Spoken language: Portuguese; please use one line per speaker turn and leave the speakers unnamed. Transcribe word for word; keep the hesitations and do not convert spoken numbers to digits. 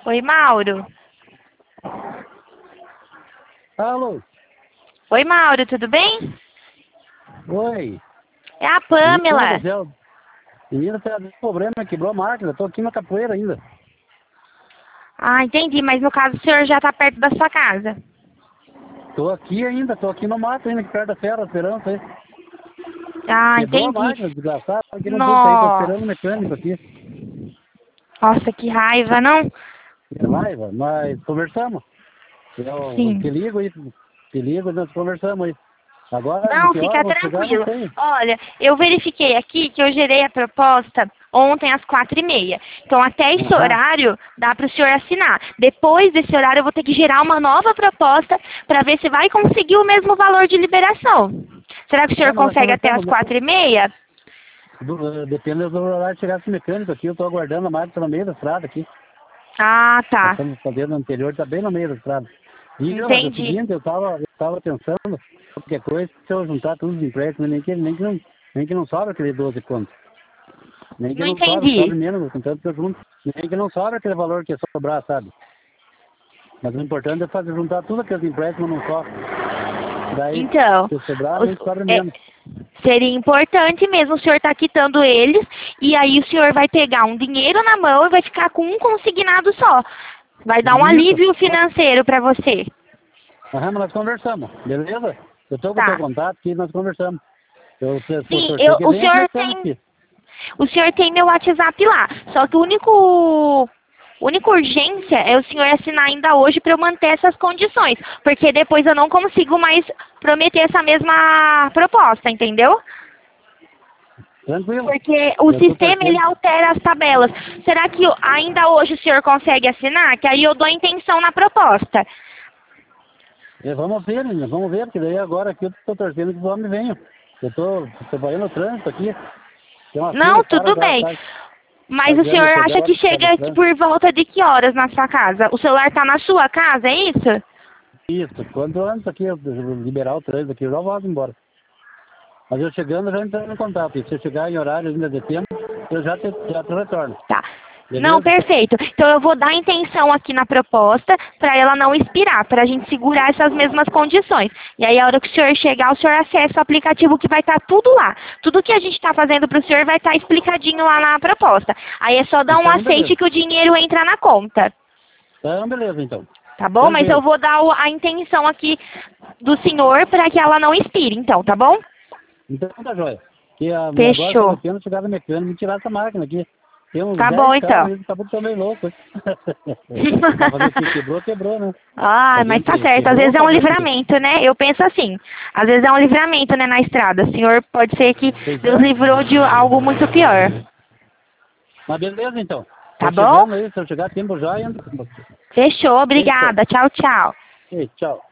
Oi, Mauro.
Alô?
Oi, Mauro, tudo bem?
Oi.
É a Pamela.
Menina do céu. Menina, tá dando problema, quebrou a máquina. Tô aqui na capoeira ainda.
Ah, entendi, mas no caso o senhor já tá perto da sua casa.
Tô aqui ainda, tô aqui no mato ainda, aqui perto da Serra, esperando aí.
Ah,
Quebrou a
entendi.
máquina, desgraçado, aqui não pude sair, tô esperando o
Nossa.
mecânico aqui.
Nossa, que raiva, não?
Que raiva, mas conversamos. Eu
Sim.
te ligo aí, te ligo, nós conversamos aí. Agora, de
Não,
que hora eu
fica
vou chegar, não
tranquilo.
sei.
Olha, eu verifiquei aqui que eu gerei a proposta ontem às quatro e meia. Então, até esse
Aham.
horário, dá para o senhor assinar. Depois desse horário, eu vou ter que gerar uma nova proposta para ver se vai conseguir o mesmo valor de liberação. Será que o
É,
senhor
mas nós
consegue até às
conversamos, né?
quatro e meia?
Do- depende do horário de chegar esse mecânico aqui, eu tô aguardando a máquina no meio da estrada aqui.
Ah,
Nós
tá.
estamos fazendo no anterior, tá bem no meio da estrada. E, mas é o
Entendi.
seguinte, eu tava, eu tava pensando, qualquer coisa, se eu juntar todos os empréstimos, nem que, nem que, não, nem que não sobra aquele doze contos. Nem que
Não
não sobra, sobra
entendi.
menos, contanto que eu junto. Nem que não sobra aquele valor que ia sobrar, sabe? Mas o importante é fazer juntar tudo aqueles empréstimos num só. Daí,
Então,
se sobrar, nem
os-
sobra
é,
menos.
seria importante mesmo o senhor estar quitando eles, e aí o senhor vai pegar um dinheiro na mão e vai ficar com um consignado só. Vai dar um
Isso.
alívio financeiro para você.
Aham, mas nós conversamos, beleza? Eu tô com o teu
Tá.
contato aqui, nós conversamos. Eu, eu, eu
Sim,
torcer
eu,
que
o
venha esse
senhor
mecânico
tem,
aqui.
o senhor tem meu WhatsApp lá. Só que o único, única urgência é o senhor assinar ainda hoje para eu manter essas condições, porque depois eu não consigo mais prometer essa mesma proposta, entendeu?
Tranquilo.
Porque o
Eu tô
sistema ele
torcendo.
altera as tabelas. Será que ainda hoje o senhor consegue assinar? Que aí eu dou a intenção na proposta.
É, vamos ver, menina, vamos ver, porque daí agora aqui eu tô torcendo que os homens venham. Eu tô trabalhando no trânsito aqui, tem uma fila
Não,
de cara
tudo
já
bem.
atrás,
Mas o senhor
fazendo
acha
chegar
que
por causa do
chega
trânsito.
por volta de que horas na sua casa? O celular está na sua casa, é isso?
Isso, quando antes aqui, eu liberar o trânsito aqui, eu já vou embora. Mas eu chegando, eu já entro em contato. E se eu chegar em horário ainda de tempo, eu já te, já te retorno.
Tá. Não,
Beleza?
perfeito. Então eu vou dar a intenção aqui na proposta para ela não expirar, para a gente segurar essas mesmas condições. E aí a hora que o senhor chegar, o senhor acessa o aplicativo que vai estar tudo lá. Tudo que a gente está fazendo para o senhor vai estar explicadinho lá na proposta. Aí é só dar um
Então, beleza.
aceite que o dinheiro entra na conta.
Então, beleza, então.
Tá bom? Mas eu
Tranquilo.
vou dar o- a intenção aqui do senhor para que ela não expire, então, tá bom?
Então tá joia. Que a, agora tá
Fechou.
dependendo chegar no mecânico e tirar essa máquina aqui. Tem uns
Tá bom,
dez
então.
carros, eles acabam também loucos. Mas fazer o que quebrou, quebrou, né?
Ah,
A
mas tá
gente
certo. Às
quebrou,
vezes é um
fazer o quê?
livramento, né? Eu penso assim. Às vezes é um livramento, né, na estrada. O senhor pode ser que
Pois
Deus
é.
livrou de algo muito pior.
Mas beleza, então.
Tá
Tô
bom?
chegando aí, se eu chegar a tempo já, entra com você.
Fechou.
Feito.
Obrigada. Tchau, tchau.
Ei, tchau.